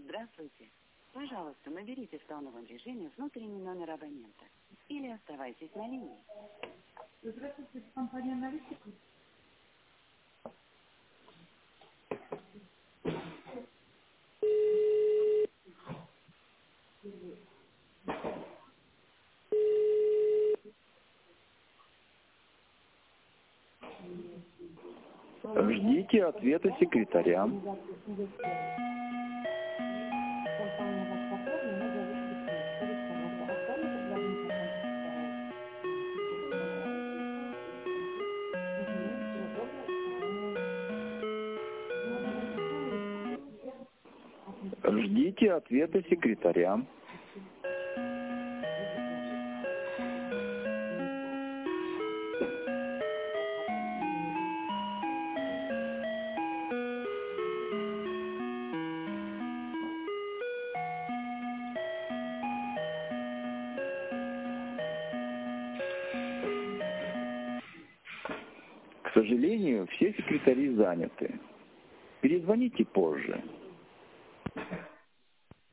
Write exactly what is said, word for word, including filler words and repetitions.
Здравствуйте. Пожалуйста, наберите в тоновом режиме внутренний номер абонента. Или оставайтесь на линии. Здравствуйте, компания аналитика. Ждите ответа секретаря. Ждите ответа секретаря. К сожалению, все секретари заняты. Перезвоните позже.